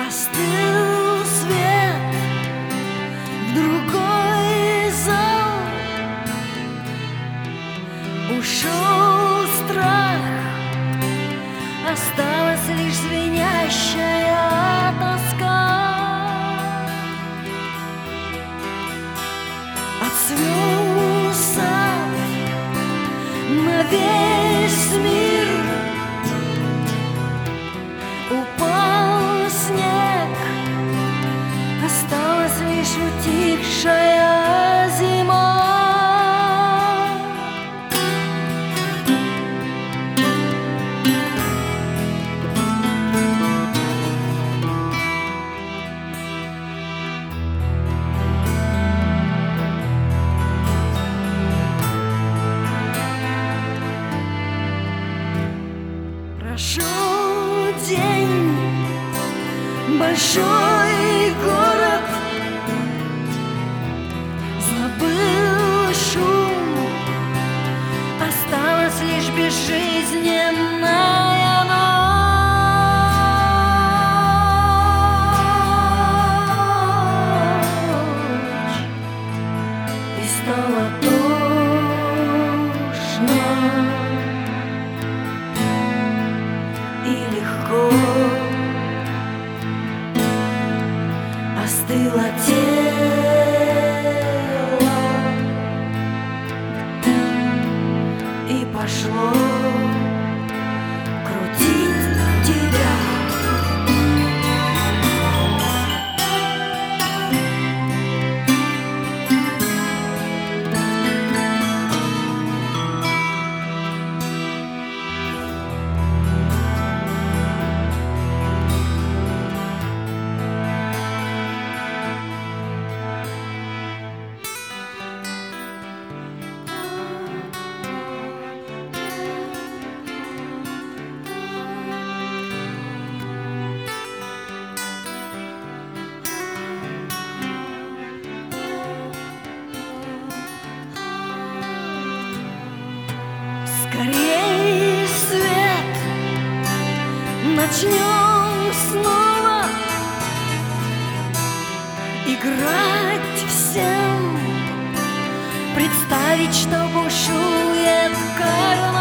Остыл свет в другой зал, ушел страх, осталась лишь звенящая тоска. Отцвел сад на весь мир, упал снег, осталась лишь утихшая зима. Прошел день, большой город, забыл шум, осталась лишь безжизненная ночь, и стало тошно и легко. Остыло тело и пошло крутить тебя. Скорей свет, начнем снова играть всем, представить, что бушует карма.